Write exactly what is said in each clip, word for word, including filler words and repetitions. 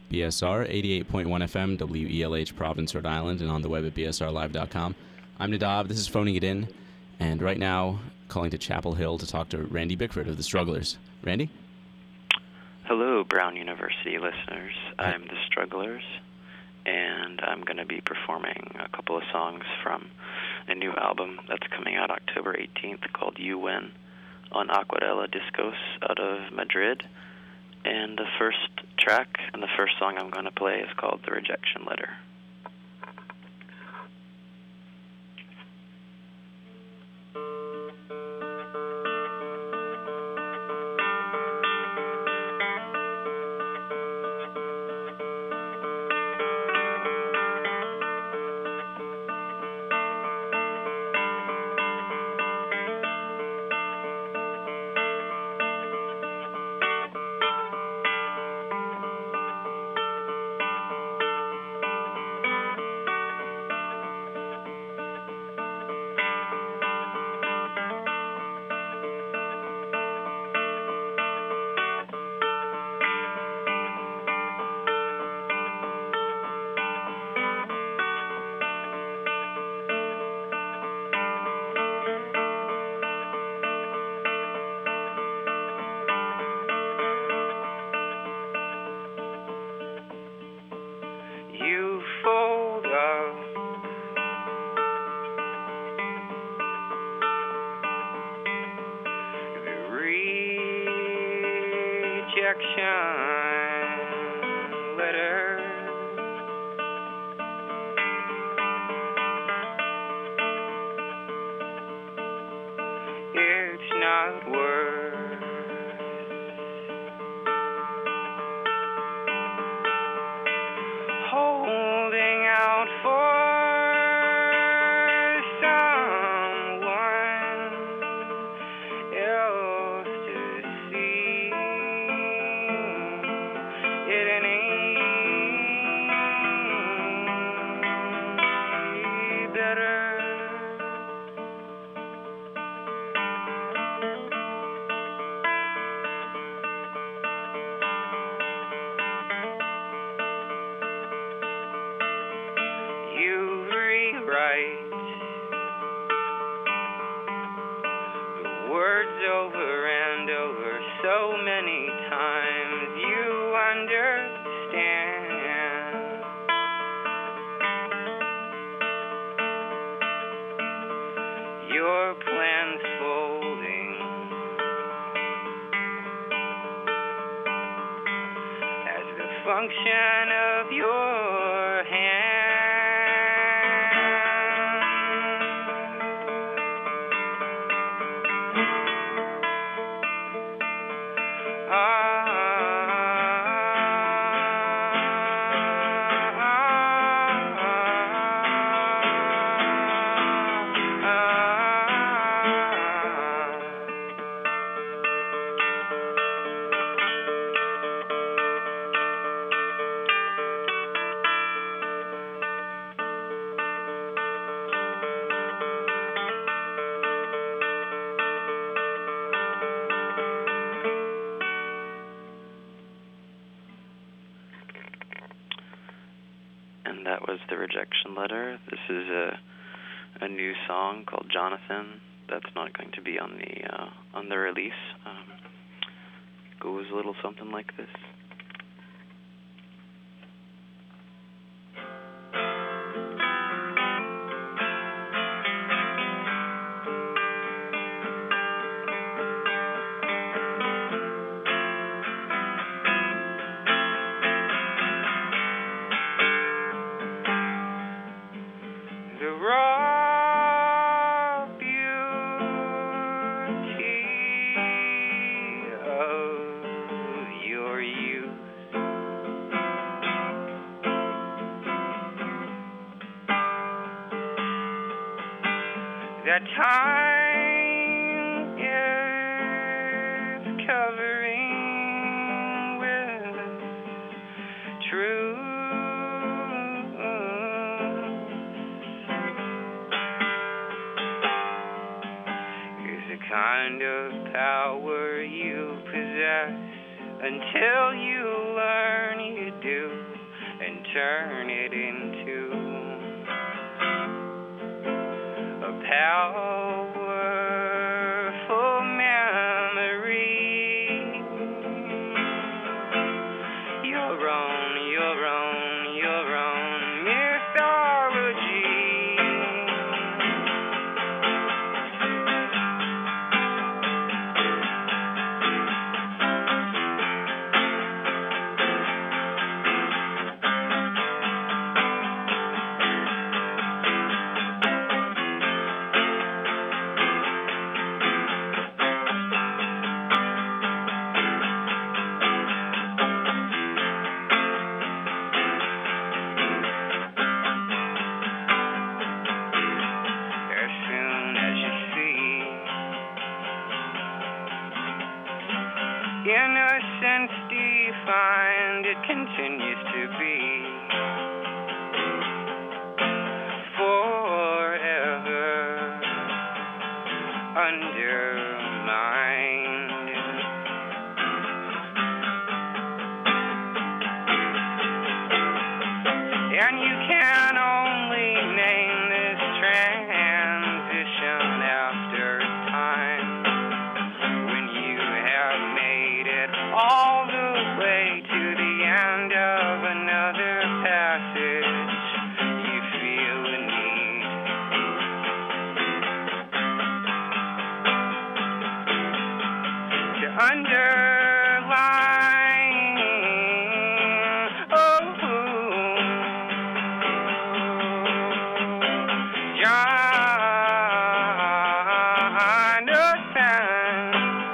B S R eighty-eight point one F M, W E L H, Providence, Rhode Island, and on the web at B S R live dot com. I'm Nadav, this is Phoning It In, and right now calling to Chapel Hill to talk to Randy Bickford of The Strugglers. Randy? Hello, Brown University listeners. I'm The Strugglers, and I'm going to be performing a couple of songs from a new album that's coming out October eighteenth called You Win on Aquarela Discos out of Madrid. And the first track and the first song I'm going to play is called The Rejection Letter. Function of your hand. That was The Rejection Letter. This is a a new song called Jonathan that's not going to be on the uh, on the release. Um, it goes a little something like this. The time is covering with truth. Is a kind of power you possess until you learn you do. turn it into a powerful memory. Your own, your own, your own mythology. Innocence defined, it continues to be forever undermined. And you can only name this transition after time, when you have made it all the way to the end of another passage. You feel the need to underline, oh, Jonathan,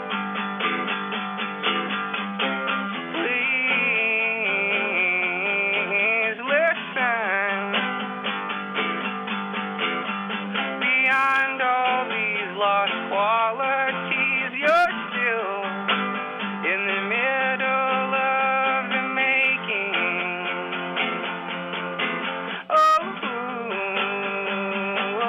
please listen. Beyond all these lost qualities, you're still in the middle of the making. Oh, oh,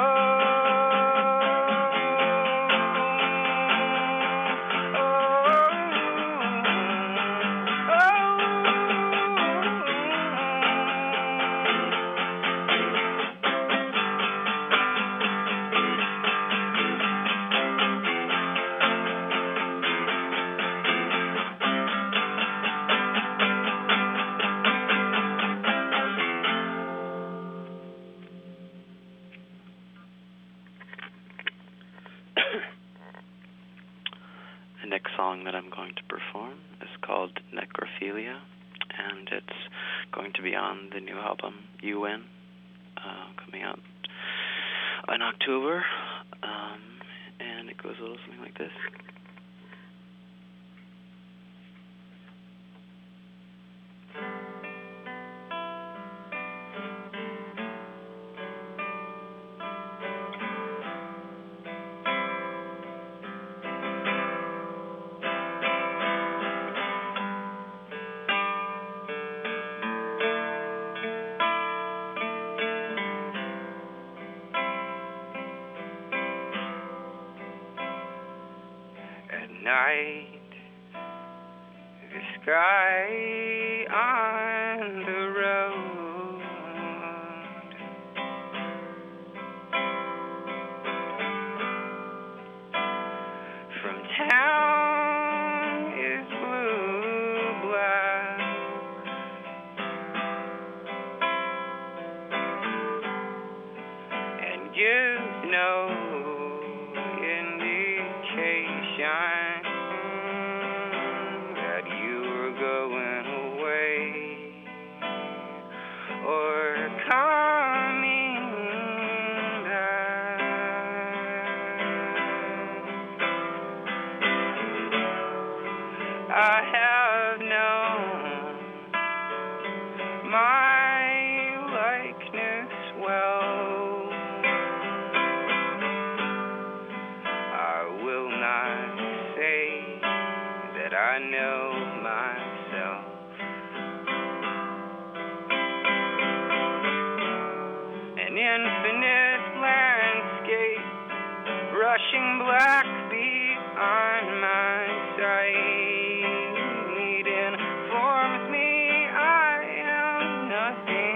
The next song that I'm going to perform is called Necrophilia, and it's going to be on the new album U N, uh, coming out in October, um, and it goes a little something like this. At night, the sky on the road from town is blue black, and gives no indication that you're going away or coming back. I have known my likeness well. I will not say that I know myself. An infinite landscape, rushing black beyond my sight, informs me I am nothing.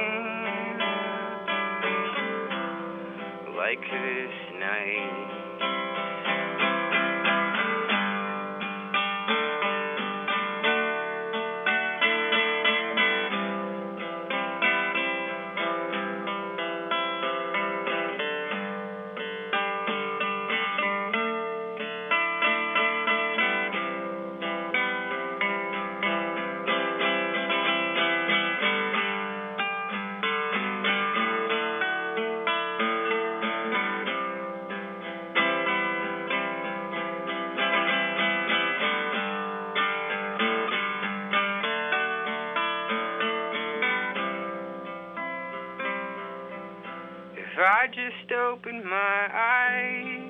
like this night. If I just opened my eyes,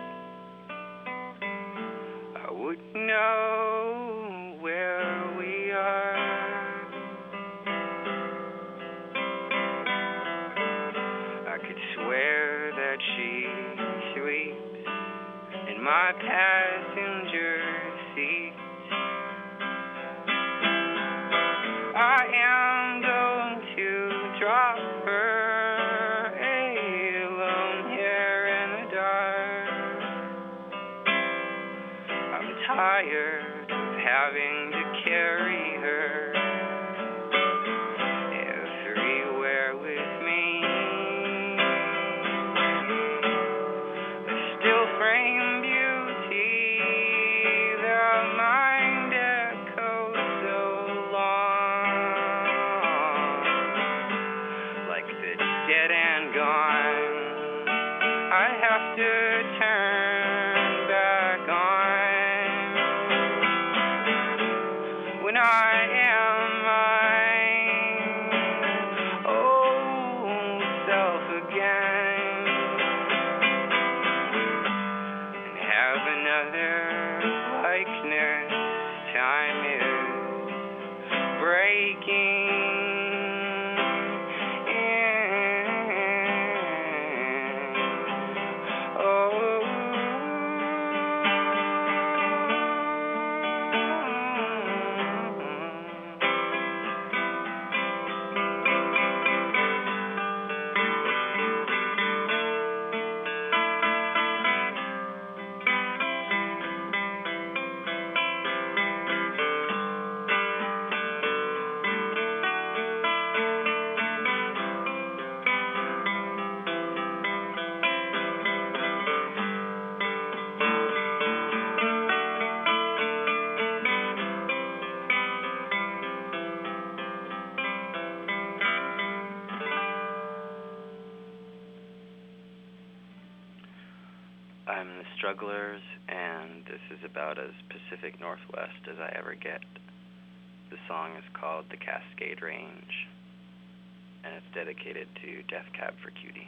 I would know where we are. I could swear that she sleeps in my passenger seat. I am going to drop her tired of having to carry her everywhere with me. A still frame beauty, the mind echoes so long, like the dead and gone. I have to turn back on when I am my old self again, and have another likeness. Time is breaking in. Oh, I'm the Strugglers, and this is about as Pacific Northwest as I ever get. The song is called The Cascade Range, and it's dedicated to Death Cab for Cutie.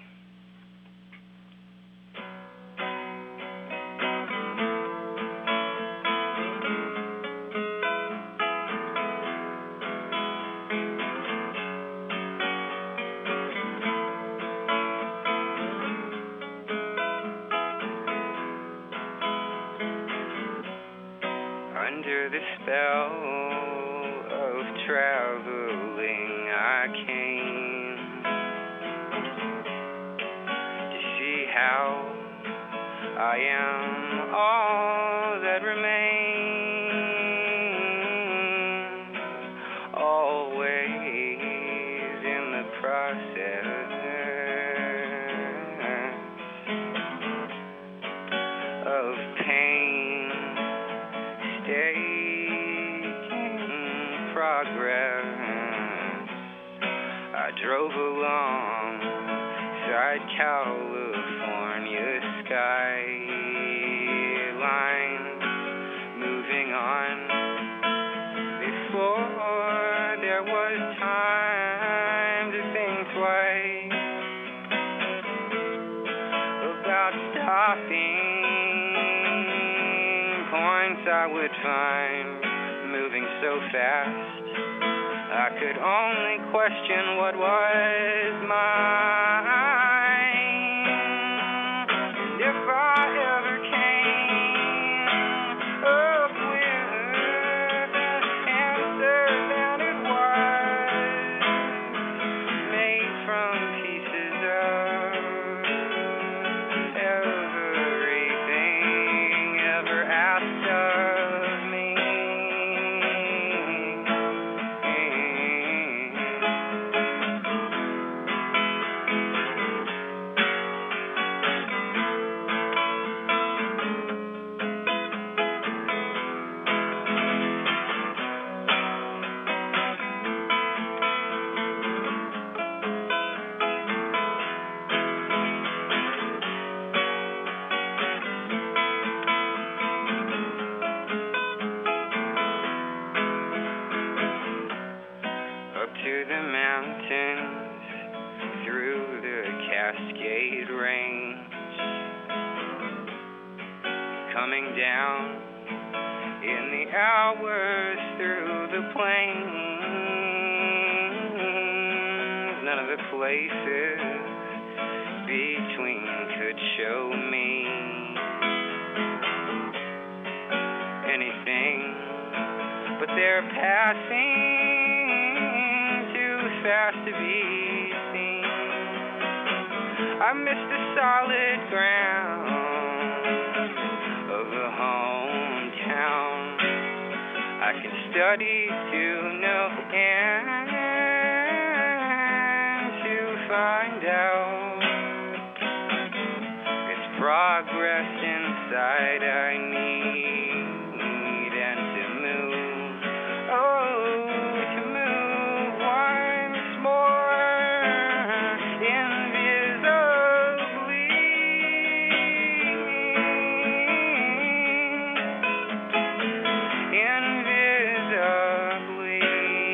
Under the spell of traveling, I came to see how I am all that remains, always in the process of pain. Taking progress, I drove along side California skyline, moving on before there was time to think twice about stopping. Points I would find moving so fast, I could only question what was mine. And if I ever came up with an answer, then it was made from pieces of to the mountains, through the Cascade Range, coming down in the hours through the plains. None of the places between could show me anything, but they're passing too fast to be seen. I missed the solid ground of a hometown. I can study to no end to find out it's progress inside I need, and to move, oh, to move once more invisibly, invisibly.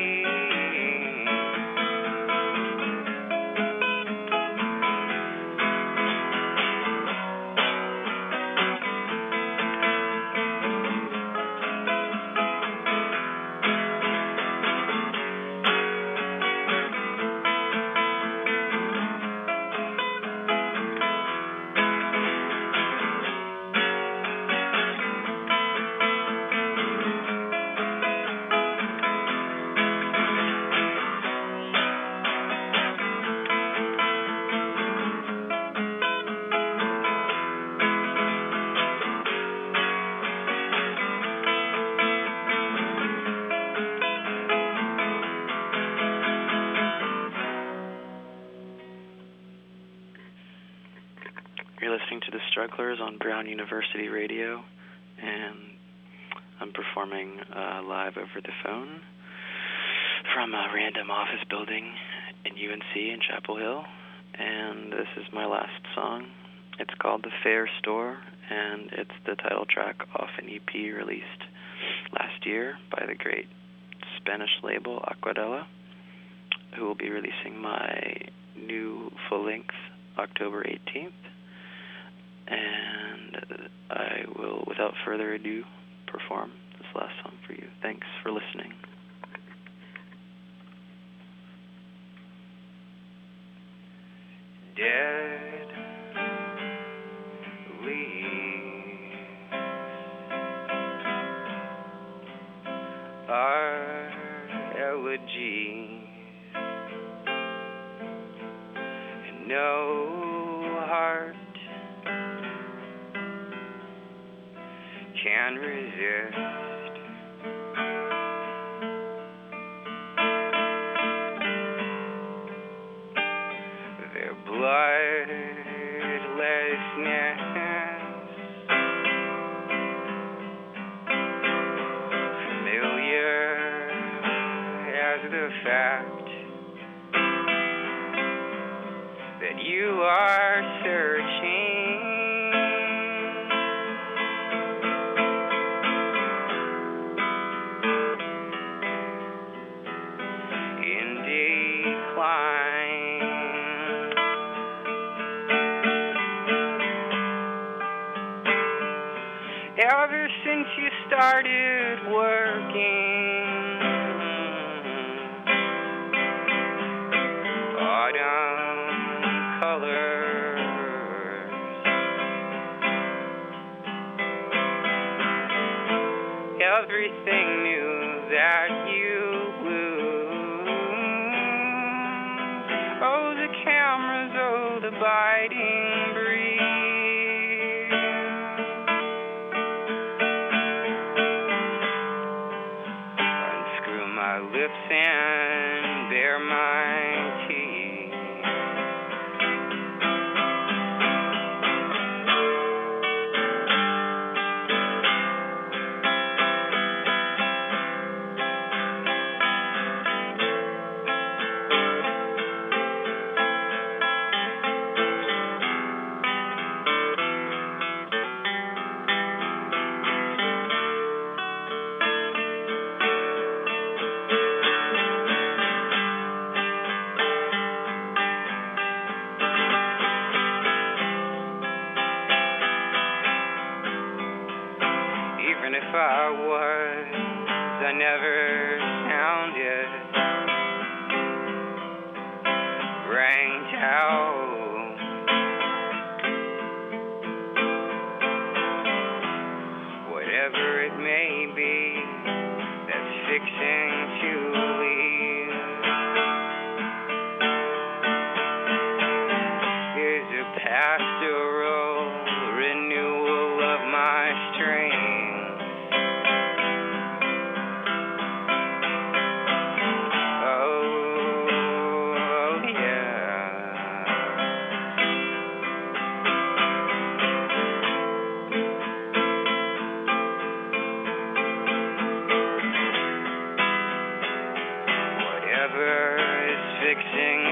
You're listening to The Strugglers on Brown University Radio, and I'm performing uh, live over the phone from a random office building in U N C in Chapel Hill, and this is my last song. It's called The Fair Store, and it's the title track off an E P released last year by the great Spanish label Aquadella, who will be releasing my new full-length October eighteenth. And I will, without further ado, perform this last song for you. Thanks for listening. Dead leaves are elegies, and no heart can resist. Their bloodlessness, familiar as the fact that you are searching. Ever since you started working, autumn colors, everything new that you lose. Oh, the cameras, oh, the biting breeze. Lips and bare my teeth. I was, I never sounded, ranked out. Whatever it may be that's fixing to leave is a pastoral renewal of my strength. Oh, yeah. Whatever is fixing